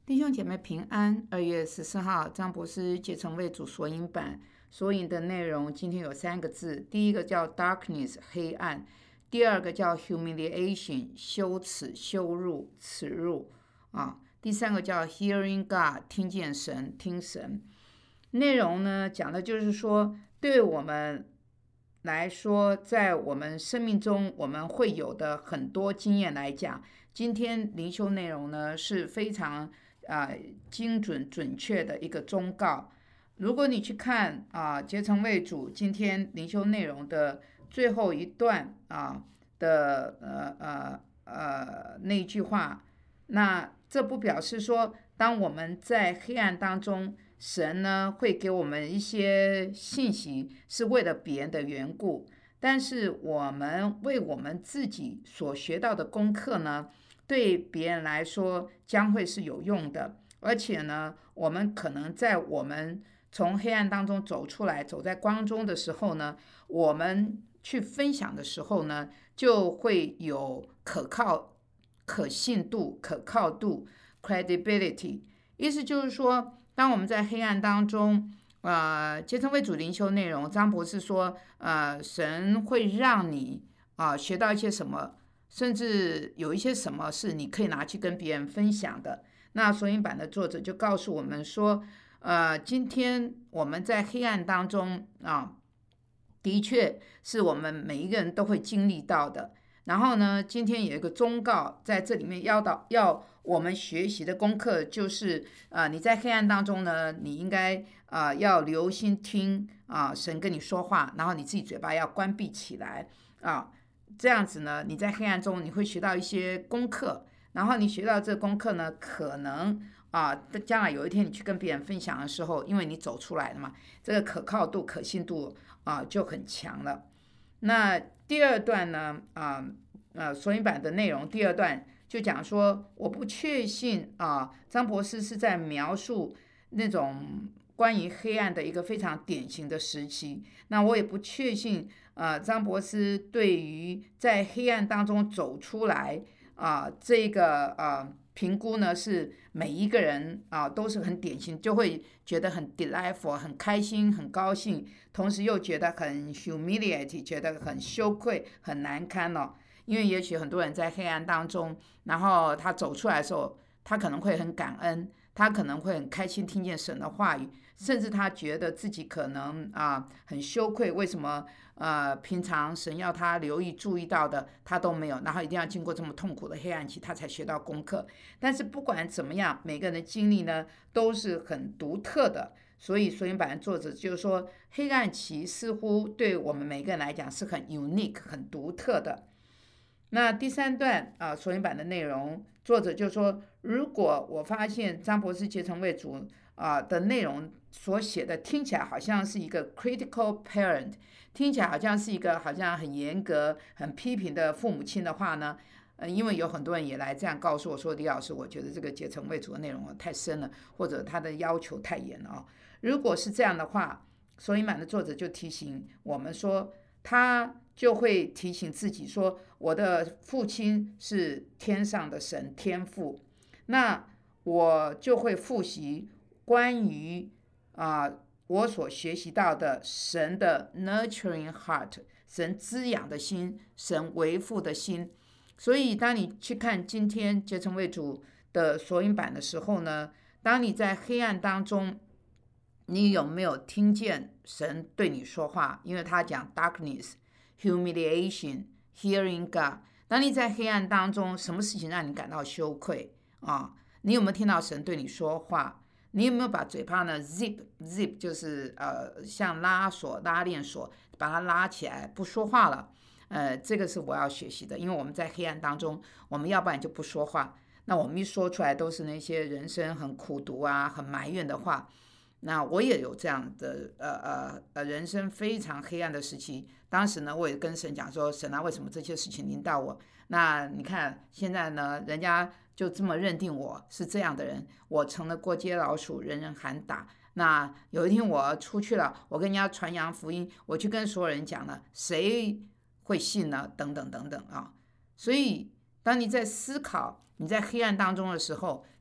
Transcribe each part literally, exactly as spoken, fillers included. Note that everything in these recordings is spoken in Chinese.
弟兄姐妹平安。二月十四号，张博士结成为主索引版，索引的内容今天有三个字，第一个叫 darkness 黑暗，第二个叫 humiliation 羞耻羞辱耻辱啊，第三个叫 hearing God 听见神听神。内容呢讲的就是说，对我们来说，在我们生命中我们会有的很多经验来讲，今天灵修内容呢是非常呃精准准确的一个忠告。如果你去看啊、呃、结成为主今天灵修内容的最后一段啊、的呃呃呃那一句话，那这不表示说当我们在黑暗当中，神呢会给我们一些信息是为了别人的缘故，但是我们为我们自己所学到的功课呢，对别人来说将会是有用的。而且呢，我们可能在我们从黑暗当中走出来，走在光中的时候呢，我们去分享的时候呢，就会有可靠、可信度、可靠度 （credibility）。意思就是说，当我们在黑暗当中，呃，结成为主灵修内容，张博士说，呃，神会让你啊、呃、学到一些什么，甚至有一些什么是你可以拿去跟别人分享的。那索引版的作者就告诉我们说，呃，今天我们在黑暗当中啊，的确是我们每一个人都会经历到的。然后呢，今天有一个忠告，在这里面要到要我们学习的功课就是，呃，你在黑暗当中呢，你应该啊、呃、要留心听啊、呃、神跟你说话，然后你自己嘴巴要关闭起来啊、这样子呢，你在黑暗中你会学到一些功课，然后你学到这个功课呢，可能啊，将来有一天你去跟别人分享的时候，因为你走出来了嘛，这个可靠度、可信度啊就很强了。那第二段呢，啊呃，索引版的内容，第二段就讲说，我不确信啊，张博士是在描述那种关于黑暗的一个非常典型的时期。那我也不确信，呃，张博士对于在黑暗当中走出来啊、这个啊。评估呢是每一个人啊都是很典型，就会觉得很 delightful 很开心很高兴，同时又觉得很 humiliate 觉得很羞愧很难堪哦。因为也许很多人在黑暗当中，然后他走出来的时候，他可能会很感恩，他可能会很开心听见神的话语，甚至他觉得自己可能啊很羞愧，为什么呃平常神要他留意注意到的他都没有，然后一定要经过这么痛苦的黑暗期他才学到功课。但是不管怎么样，每个人的经历呢都是很独特的，所以索引版的作者就是说，黑暗期似乎对我们每个人来讲是很 unique 很独特的。那第三段啊，索引版的内容，作者就说，如果我发现张博士结成为主啊的内容所写的听起来好像是一个 critical parent， 听起来好像是一个好像很严格、很批评的父母亲的话呢，呃，因为有很多人也来这样告诉我说，李老师，我觉得这个结成为主的内容太深了，或者他的要求太严了啊。如果是这样的话，索引版的作者就提醒我们说，他就会提醒自己说，我的父亲是天上的神天父，那我就会复习关于啊、呃、我所学习到的神的 nurturing heart， 神滋养的心，神维护的心。所以当你去看今天结成为主的索引版的时候呢，当你在黑暗当中，你有没有听见神对你说话？因为他讲 darkness humiliation hearing God。 当你在黑暗当中，什么事情让你感到羞愧啊？你有没有听到神对你说话？你有没有把嘴巴呢 zip zip 就是呃像拉锁拉链锁，把它拉起来不说话了？呃，这个是我要学习的，因为我们在黑暗当中，我们要不然就不说话，那我们一说出来都是那些人生很苦毒啊、很埋怨的话。那我也有这样的呃呃呃人生非常黑暗的时期，当时呢，我也跟神讲说，神啊，为什么这些事情临到我？那你看现在呢，人家就这么认定我是这样的人，我成了过街老鼠，人人喊打。那有一天我出去了，我跟人家传扬福音，我去跟所有人讲了，谁会信呢？等等等等啊。所以当你在思考你在黑暗当中的时候，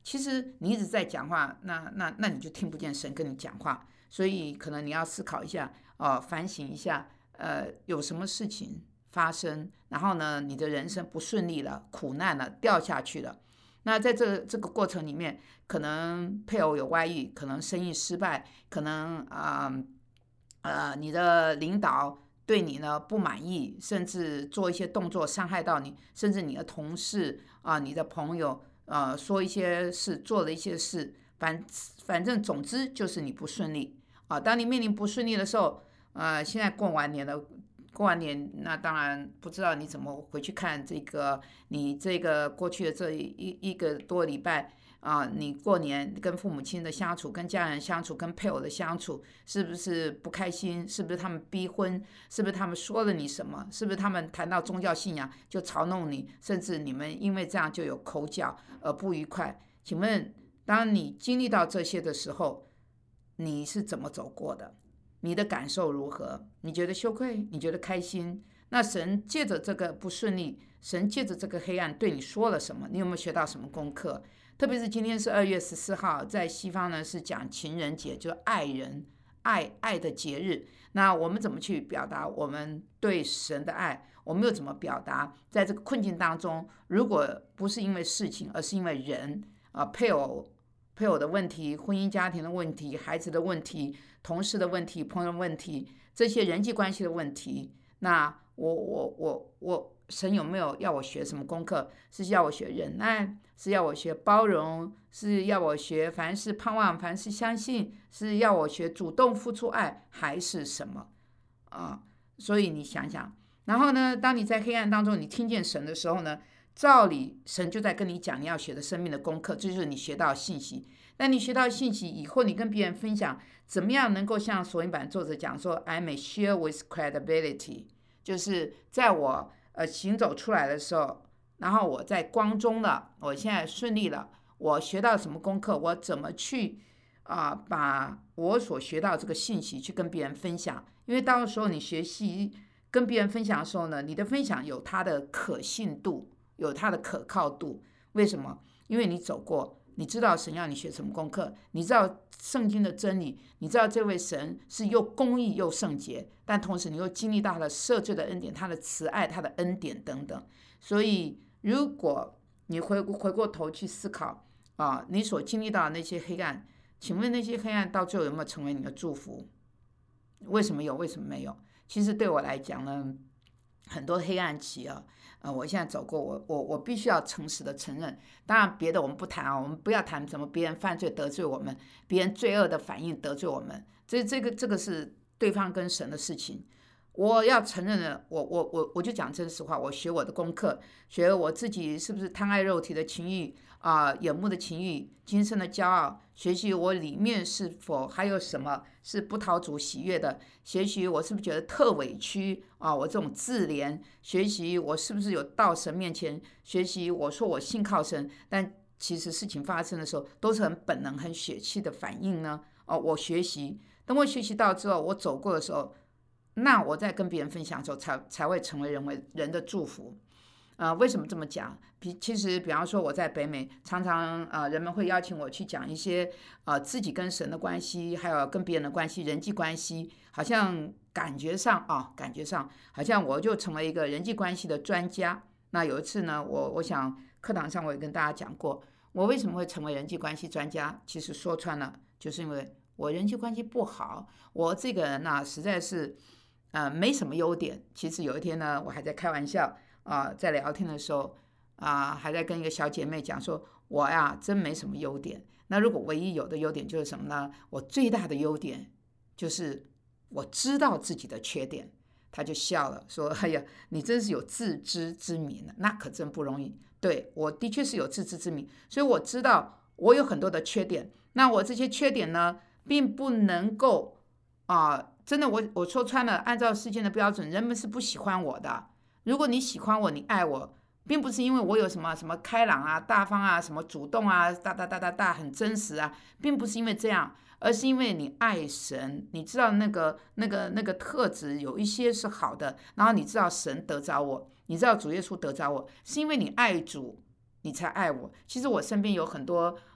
其实你一直在讲话，那那那你就听不见神跟你讲话，所以可能你要思考一下，哦，反省一下，呃，有什么事情发生，然后呢，你的人生不顺利了，苦难了，掉下去了。那在这这个过程里面，可能配偶有外遇，可能生意失败，可能啊呃，呃你的领导对你呢不满意，甚至做一些动作伤害到你，甚至你的同事啊、你的朋友呃说一些事，做了一些事，反反正总之就是你不顺利啊。当你面临不顺利的时候，呃，现在过完年了。过完年，那当然不知道你怎么回去看这个，你这个过去的这一一个多礼拜啊，你过年跟父母亲的相处，跟家人相处，跟配偶的相处，是不是不开心？是不是他们逼婚？是不是他们说了你什么？是不是他们谈到宗教信仰就嘲弄你，甚至你们因为这样就有口角而不愉快？请问，当你经历到这些的时候，你是怎么走过的？你的感受如何？你觉得羞愧？你觉得开心？那神借着这个不顺利，神借着这个黑暗对你说了什么？你有没有学到什么功课？特别是今天是二月十四号，在西方呢是讲情人节，就是爱人、爱爱的节日。那我们怎么去表达我们对神的爱？我们又怎么表达？在这个困境当中，如果不是因为事情，而是因为人啊、呃，配偶。配偶的问题、婚姻家庭的问题、孩子的问题、同事的问题、朋友的问题，这些人际关系的问题，那我我我我，神有没有要我学什么功课？是要我学忍耐，是要我学包容，是要我学凡事盼望，凡事相信，是要我学主动付出爱，还是什么啊？所以你想想，然后呢，当你在黑暗当中，你听见神的时候呢？照理神就在跟你讲你要学的生命的功课，这就是你学到的信息。但你学到信息以后，你跟别人分享，怎么样能够像索引版作者讲说 ，I may share with credibility， 就是在我呃行走出来的时候，然后我在光中了，我现在顺利了，我学到什么功课，我怎么去啊、呃、把我所学到这个信息去跟别人分享？因为到时候你学习跟别人分享的时候呢，你的分享有它的可信度。有它的可靠度，为什么？因为你走过，你知道神要你学什么功课，你知道圣经的真理，你知道这位神是又公义又圣洁，但同时你又经历到他的赦罪的恩典，他的慈爱，他的恩典等等。所以，如果你回回过头去思考啊，你所经历到的那些黑暗，请问那些黑暗到最后有没有成为你的祝福？为什么有？为什么没有？其实对我来讲呢，很多黑暗期啊。呃，我现在走过，我我我必须要诚实的承认。当然，别的我们不谈啊，我们不要谈什么别人犯罪得罪我们，别人罪恶的反应得罪我们，这这个这个是对方跟神的事情。我要承认的，我我我我就讲真实话，我学我的功课，学我自己是不是贪爱肉体的情欲啊、呃，眼目的情欲，今生的骄傲，学习我里面是否还有什么是不讨主喜悦的，学习我是不是觉得特委屈啊、呃，我这种自怜，学习我是不是有到神面前，学习我说我信靠神，但其实事情发生的时候都是很本能、很血气的反应呢。哦、呃，我学习，等我学习到之后，我走过的时候。那我在跟别人分享的时候才，才才会成为人为人的祝福。呃，为什么这么讲？比其实，比方说我在北美，常常呃人们会邀请我去讲一些呃自己跟神的关系，还有跟别人的关系、人际关系，好像感觉上啊、哦，感觉上好像我就成为一个人际关系的专家。那有一次呢，我我想课堂上我也跟大家讲过，我为什么会成为人际关系专家？其实说穿了，就是因为我人际关系不好，我这个人呢、啊、实在是。呃，没什么优点。其实有一天呢，我还在开玩笑啊、呃，在聊天的时候啊、呃，还在跟一个小姐妹讲说，我呀真没什么优点。那如果唯一有的优点就是什么呢？我最大的优点就是我知道自己的缺点。她就笑了，说：“哎呀，你真是有自知之明，那可真不容易。”对，我的确是有自知之明，所以我知道我有很多的缺点。那我这些缺点呢，并不能够啊。呃真的我，我我说穿了，按照世间的标准，人们是不喜欢我的。如果你喜欢我，你爱我，并不是因为我有什么什么开朗啊、大方啊、什么主动啊、大大大大大很真实啊，并不是因为这样，而是因为你爱神，你知道那个那个那个特质有一些是好的，然后你知道神得着我，你知道主耶稣得着我，是因为你爱主，你才爱我。其实我身边有很多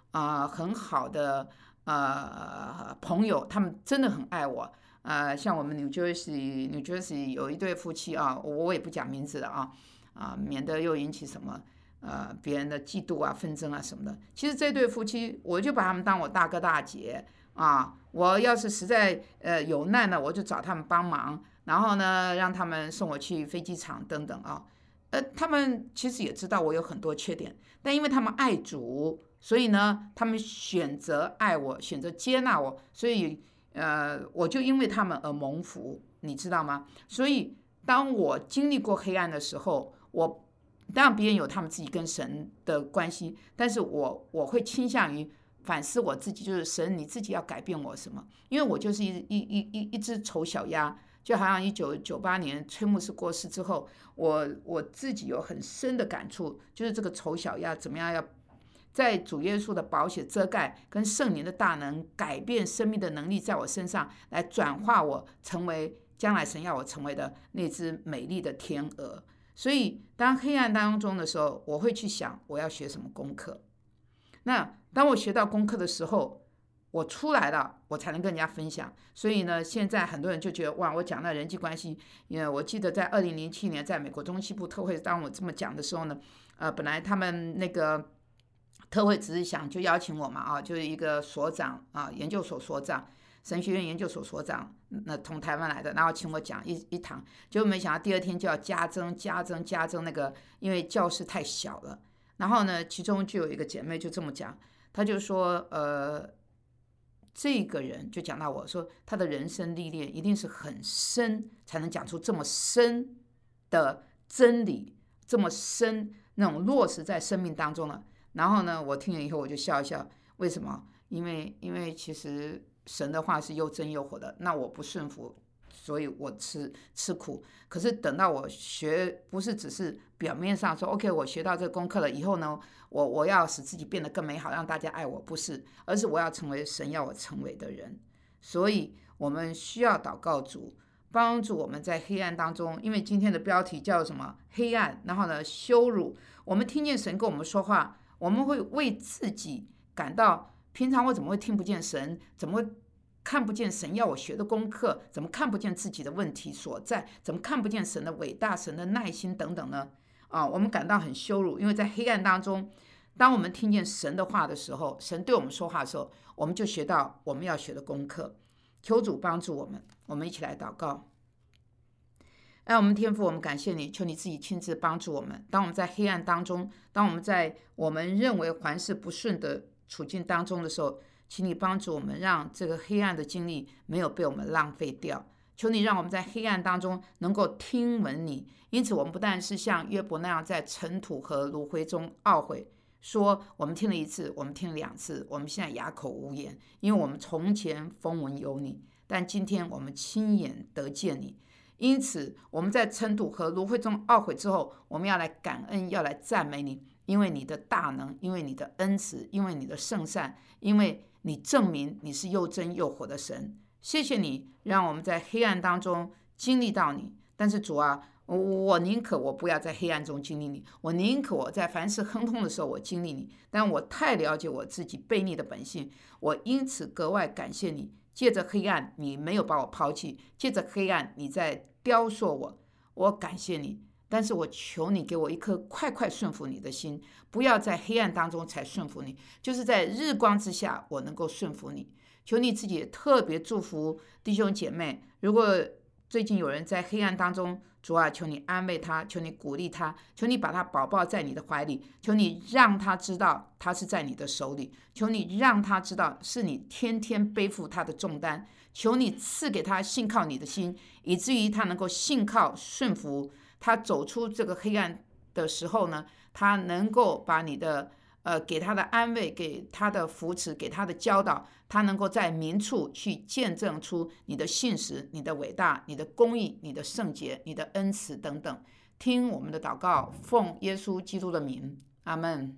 啊、呃、很好的呃朋友，他们真的很爱我。呃，像我们 New Jersey New Jersey 有一对夫妻啊，我也不讲名字了啊啊，免得又引起什么呃别人的嫉妒啊、纷争啊什么的。其实这对夫妻，我就把他们当我大哥大姐啊。我要是实在呃有难了，我就找他们帮忙，然后呢，让他们送我去飞机场等等啊。呃，他们其实也知道我有很多缺点，但因为他们爱主，所以呢，他们选择爱我，选择接纳我，所以呃，我就因为他们而蒙福，你知道吗？所以当我经历过黑暗的时候，我当然别人有他们自己跟神的关系，但是我我会倾向于反思我自己，就是神你自己要改变我什么？因为我就是一一一一一只丑小鸭。就好像一九九八年崔牧师过世之后，我我自己有很深的感触，就是这个丑小鸭怎么样要在主耶稣的宝血遮盖跟圣灵的大能改变生命的能力，在我身上来转化我成为将来神要我成为的那只美丽的天鹅。所以当黑暗当中的时候，我会去想我要学什么功课。那当我学到功课的时候，我出来了，我才能跟人家分享。所以呢，现在很多人就觉得哇，我讲到人际关系，因为我记得在二零零七年在美国中西部特会，当我这么讲的时候呢，呃，本来他们那个特会只是想就邀请我嘛，啊，就是一个所长啊，研究所所长，神学院研究所所长，那从台湾来的，然后请我讲一一堂，结果没想到第二天就要加增加增加增那个，因为教室太小了。然后呢，其中就有一个姐妹就这么讲，她就说，呃。这个人就讲到我说，他的人生历练一定是很深，才能讲出这么深的真理，这么深那种落实在生命当中了。然后呢，我听了以后我就笑一笑，为什么？因为因为其实神的话是又真又活的，那我不顺服，所以我吃吃苦。可是等到我学，不是只是表面上说 OK， 我学到这个功课了以后呢，我我要使自己变得更美好，让大家爱我，不是，而是我要成为神要我成为的人。所以我们需要祷告主帮助我们在黑暗当中，因为今天的标题叫什么？黑暗，然后呢，羞辱。我们听见神跟我们说话，我们会为自己感到，平常我怎么会听不见神？怎么会看不见神要我学的功课？怎么看不见自己的问题所在？怎么看不见神的伟大、神的耐心等等呢？啊，我们感到很羞辱，因为在黑暗当中，当我们听见神的话的时候，神对我们说话的时候，我们就学到我们要学的功课。求主帮助我们，我们一起来祷告。爱我们天父，我们感谢你，求你自己亲自帮助我们。当我们在黑暗当中，当我们在我们认为凡事不顺的处境当中的时候，请你帮助我们，让这个黑暗的经历没有被我们浪费掉。求你让我们在黑暗当中能够听闻你，因此我们不但是像约伯那样在尘土和炉灰中懊悔，说我们听了一次，我们听了两次，我们现在哑口无言，因为我们从前风闻有你，但今天我们亲眼得见你。因此我们在尘土和炉灰中懊悔之后，我们要来感恩，要来赞美你，因为你的大能，因为你的恩慈，因为你的圣善，因为你证明你是又真又活的神。谢谢你让我们在黑暗当中经历到你，但是主啊，我宁可我不要在黑暗中经历你，我宁可我在凡事亨通的时候我经历你，但我太了解我自己悖逆的本性，我因此格外感谢你，借着黑暗你没有把我抛弃，借着黑暗你在雕塑我，我感谢你。但是我求你给我一颗快快顺服你的心，不要在黑暗当中才顺服你，就是在日光之下我能够顺服你。求你自己也特别祝福弟兄姐妹，如果最近有人在黑暗当中，主啊，求你安慰他，求你鼓励他，求你把他抱抱在你的怀里，求你让他知道他是在你的手里，求你让他知道是你天天背负他的重担，求你赐给他信靠你的心，以至于他能够信靠顺服，他走出这个黑暗的时候呢，他能够把你的呃，给他的安慰，给他的扶持，给他的教导，他能够在明处去见证出你的信实、你的伟大、你的公义、你的圣洁、你的恩慈等等。听我们的祷告，奉耶稣基督的名，阿们。